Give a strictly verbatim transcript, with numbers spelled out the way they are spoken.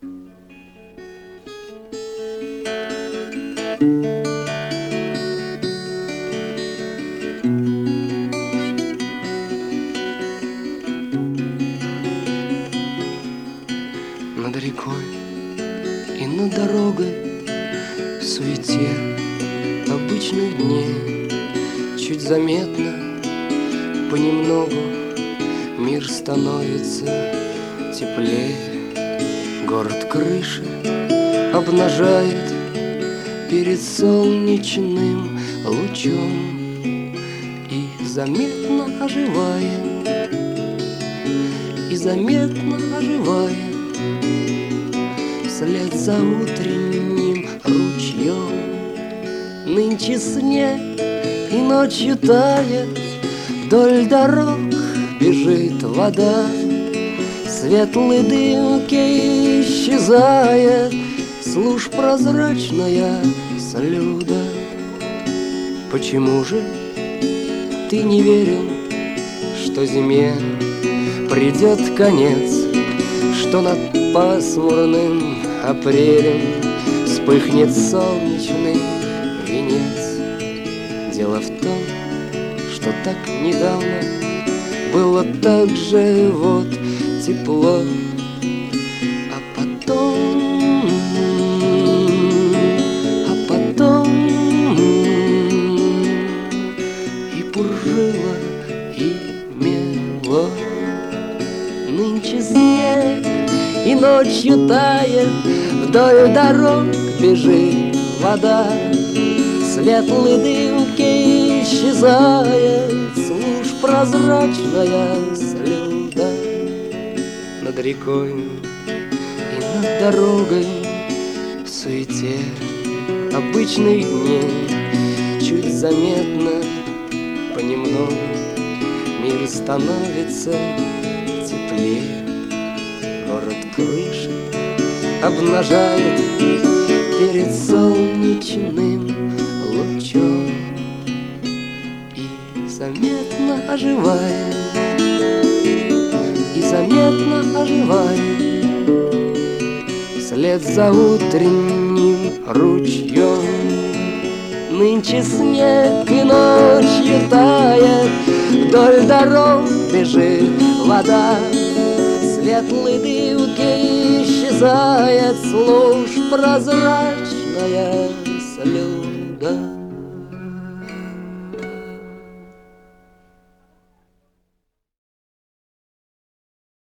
Над рекой и над дорогой в суете обычных дней чуть заметно, понемногу мир становится теплее. Город крыши обнажает перед солнечным лучом и заметно оживает, и заметно оживает вслед за утренним ручьем. Нынче снег и ночью тает, вдоль дорог бежит вода, светлые дымки исчезает, слушь прозрачная слюда. Почему же ты не верил, что зиме придет конец, что над пасмурным апрелем вспыхнет солнечный венец? Дело в том, что так недавно было так же вот тепло, а потом, а потом и пуржило, и мело. Нынче снег и ночью тает, вдоль дорог бежит вода, светлые дымки исчезает, слушь прозрачная слюда. Над рекой и над дорогой в суете обычных дней чуть заметно, понемногу мир становится теплее. Город крыши обнажает перед солнечным лучом и заметно оживает, и заметно оживает вслед за утренним ручьем. Нынче снег и ночью тает, вдоль дорог бежит вода, светлые дымки исчезает, слушь прозрачная слюда.